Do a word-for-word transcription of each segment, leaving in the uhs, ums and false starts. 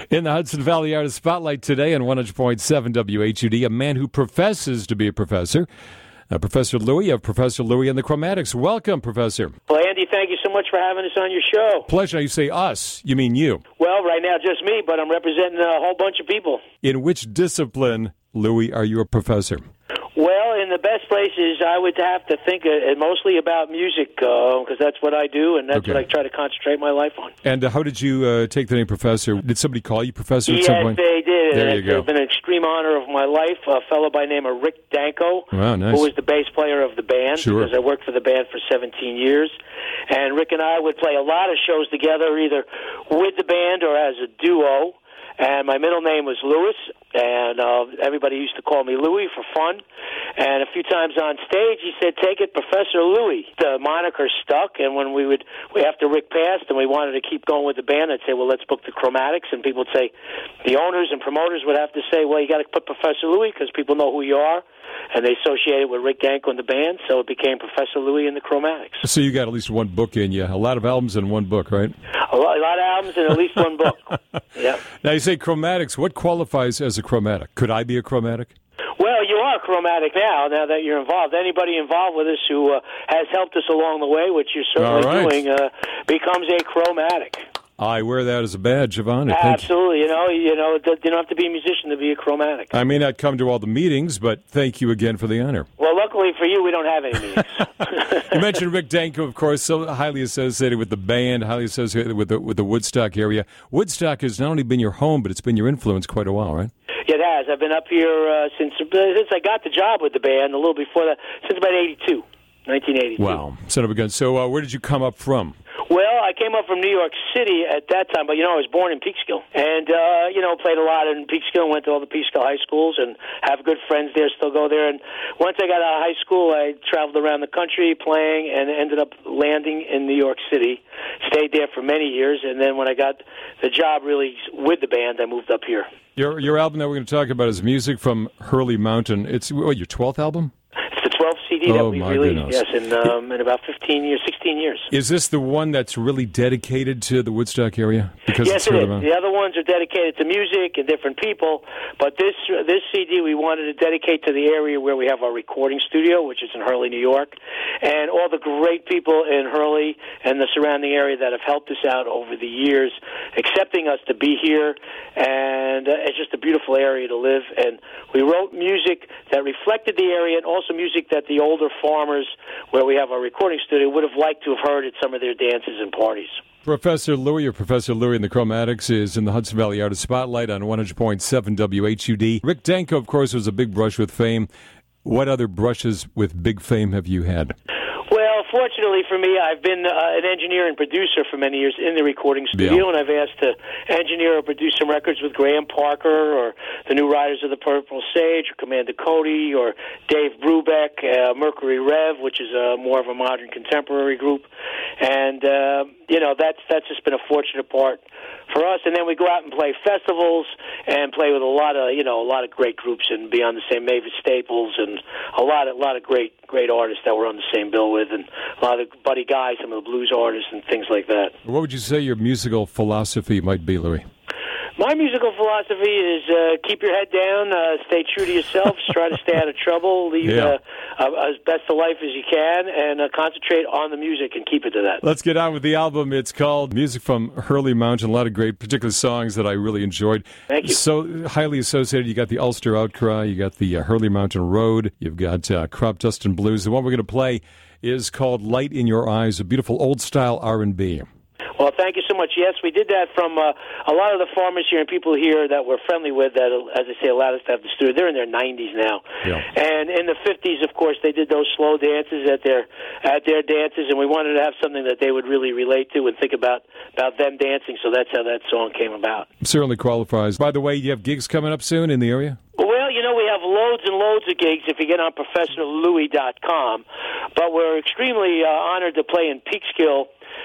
In the Hudson Valley Artist Spotlight today on one hundred point seven W H U D, a man who professes to be a professor, uh, Professor Louie of Professor Louie and the Chromatics. Welcome, Professor. Well, Andy, thank you so much for having us on your show. Pleasure. You say us. You mean you. Well, right now just me, but I'm representing a whole bunch of people. In which discipline, Louie, are you a professor? Well, in the best places, I would have to think uh, mostly about music, because uh, that's what I do, and that's Okay. what I try to concentrate my life on. And uh, how did you uh, take the name Professor? Did somebody call you Professor at Yes, some point? they did. There and you it's go. been an extreme honor of my life. A fellow by the name of Rick Danko, Wow, nice. who was the bass player of the band, Sure. because I worked for the band for seventeen years. And Rick and I would play a lot of shows together, either with the band or as a duo. And my middle name was Lewis, and uh, everybody used to call me Louie for fun. And a few times on stage, he said, "Take it, Professor Louie." The moniker stuck, and when we would, we after Rick passed, and we wanted to keep going with the band, I'd say, "Well, let's book the Chromatics," and people would say, the owners and promoters would have to say, "Well, you got to put Professor Louie because people know who you are," and they associate it with Rick Danko and the band, so it became Professor Louie and the Chromatics. So you got at least one book in you. A lot of albums in one book, right? A lot, a lot of albums and at least one book. Yeah. Now you say chromatics. What qualifies as a chromatic? Could I be a chromatic? Well, you are chromatic now, now that you're involved. Anybody involved with us who uh, has helped us along the way, which you're certainly All right. doing, uh, becomes a chromatic. I wear that as a badge of honor. Thank you. Absolutely. You know, you know, you don't have to be a musician to be a chromatic. I may not come to all the meetings, but thank you again for the honor. Well, luckily for you, we don't have any meetings. You mentioned Rick Danko, of course, so highly associated with the band, highly associated with the, with the Woodstock area. Woodstock has not only been your home, but it's been your influence quite a while, right? It has. I've been up here uh, since since I got the job with the band, a little before that, since about eighty-two, nineteen eighty-two. Wow, son of a gun. So uh, where did you come up from? Well, I came up from New York City at that time, but, you know, I was born in Peekskill. And, uh, you know, played a lot in Peekskill, went to all the Peekskill high schools, and have good friends there, still go there. And once I got out of high school, I traveled around the country playing and ended up landing in New York City. Stayed there for many years, and then when I got the job really with the band, I moved up here. Your your album that we're going to talk about is music from Hurley Mountain. It's what, your twelfth album? It's the twelfth C D that Oh, we my released, goodness. yes, in, um, in about fifteen years, sixteen years. Is this the one that's really dedicated to the Woodstock area? Because Yes, it's it Hurley is. Mountain. The other ones are dedicated to music and different people, but this this C D we wanted to dedicate to the area where we have our recording studio, which is in Hurley, New York, and all the great people in Hurley and the surrounding area that have helped us out over the years, accepting us to be here, and uh, it's just a beautiful area to live. And we wrote music that reflected the area, and also music that the older farmers, where we have our recording studio, would have liked to have heard at some of their dances and parties. Professor Louie, or Professor Louie and the Chromatics, is in the Hudson Valley Artist Spotlight on one hundred point seven W H U D. Rick Danko, of course, was a big brush with fame. What other brushes with big fame have you had? Well, fortunately for me, I've been uh, an engineer and producer for many years in the recording studio, Yeah. and I've asked to engineer or produce some records with Graham Parker or the New Riders of the Purple Sage or Commander Cody or Dave Brubeck, uh, Mercury Rev, which is a, more of a modern contemporary group. And, uh, you know, that's, that's just been a fortunate part for us. And then we go out and play festivals and play with a lot of, you know, a lot of great groups and be on the same Mavis Staples and a lot of, a lot of great, great artists that we're on the same bill with, and a lot of Buddy Guy, some of the blues artists and things like that. What would you say your musical philosophy might be, Louie? My musical philosophy is uh, keep your head down, uh, stay true to yourself, try to stay out of trouble, live Yeah. uh, uh, as best a life as you can, and uh, concentrate on the music and keep it to that. Let's get on with the album. It's called Music from Hurley Mountain. A lot of great, particular songs that I really enjoyed. Thank you. So highly associated. You got the Ulster Outcry. You got the uh, Hurley Mountain Road. You've got uh, Crop Dust and Blues. The one we're going to play is called Light in Your Eyes, a beautiful old-style R and B. Well, thank you so much. Yes, we did that from uh, a lot of the farmers here and people here that we're friendly with that, as I say, allowed us to have the studio. They're in their nineties now. Yeah. And in the fifties, of course, they did those slow dances at their at their dances, and we wanted to have something that they would really relate to and think about, about them dancing, so that's how that song came about. Certainly qualifies. By the way, you have gigs coming up soon in the area? Well, you know, we have loads and loads of gigs if you get on Professor Louie dot com, but we're extremely uh, honored to play in Peekskill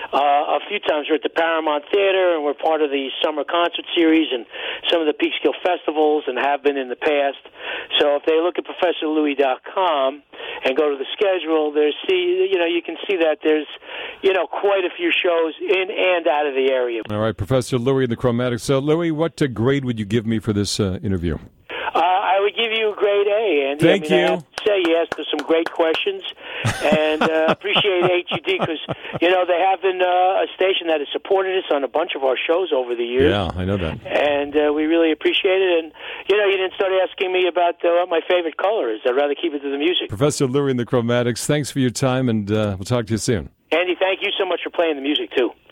uh, a few times. We're at the Paramount Theater, and we're part of the summer concert series and some of the Peekskill festivals, and have been in the past. So if they look at Professor Louis dot com and go to the schedule, there's see you know you can see that there's you know quite a few shows in and out of the area. All right, Professor Louis and the Chromatics. So, Louis, what uh, grade would you give me for this uh, interview? Uh, I would give you a grade A, Andy. Thank I mean, you. I have to say, you asked us some great questions, and uh, appreciate H U D because, you know, they have been uh, a station that has supported us on a bunch of our shows over the years. Yeah, I know that. And uh, we really appreciate it. And, you know, you didn't start asking me about uh, what my favorite color is. I'd rather keep it to the music. Professor Louis and the Chromatics, thanks for your time, and uh, we'll talk to you soon. Andy, thank you so much for playing the music, too.